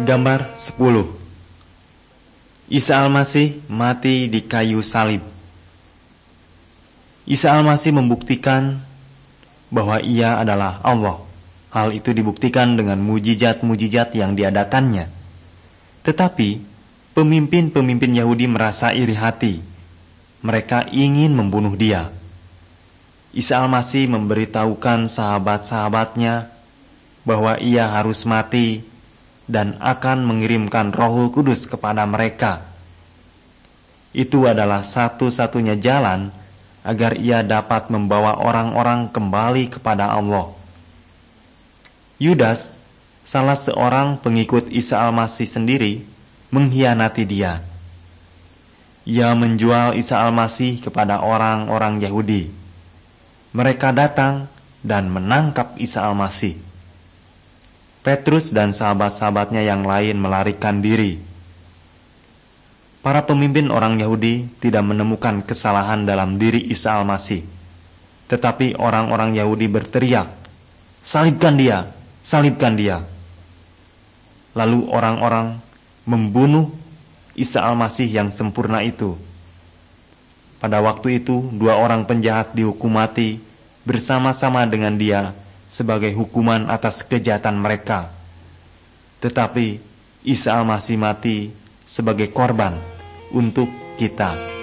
Gambar 10. Isa Al-Masih mati di kayu salib. Isa Al-Masih membuktikan bahwa ia adalah Allah. Hal itu dibuktikan dengan mujizat-mujizat yang diadakannya. Tetapi pemimpin-pemimpin Yahudi merasa iri hati. Mereka ingin membunuh dia. Isa Al-Masih memberitahukan sahabat-sahabatnya bahwa ia harus mati dan akan mengirimkan Rohul Kudus kepada mereka. Itu adalah satu-satunya jalan agar ia dapat membawa orang-orang kembali kepada Allah. Yudas, salah seorang pengikut Isa Al-Masih sendiri, mengkhianati dia. Ia menjual Isa Al-Masih kepada orang-orang Yahudi. Mereka datang dan menangkap Isa Al-Masih. Petrus dan sahabat-sahabatnya yang lain melarikan diri. Para pemimpin orang Yahudi tidak menemukan kesalahan dalam diri Isa Al-Masih. Tetapi orang-orang Yahudi berteriak, "Salibkan dia! Salibkan dia!" Lalu orang-orang membunuh Isa Al-Masih yang sempurna itu. Pada waktu itu, 2 orang penjahat dihukum mati bersama-sama dengan dia sebagai hukuman atas kejahatan mereka. Tetapi Isa Al-Masih mati sebagai korban untuk kita.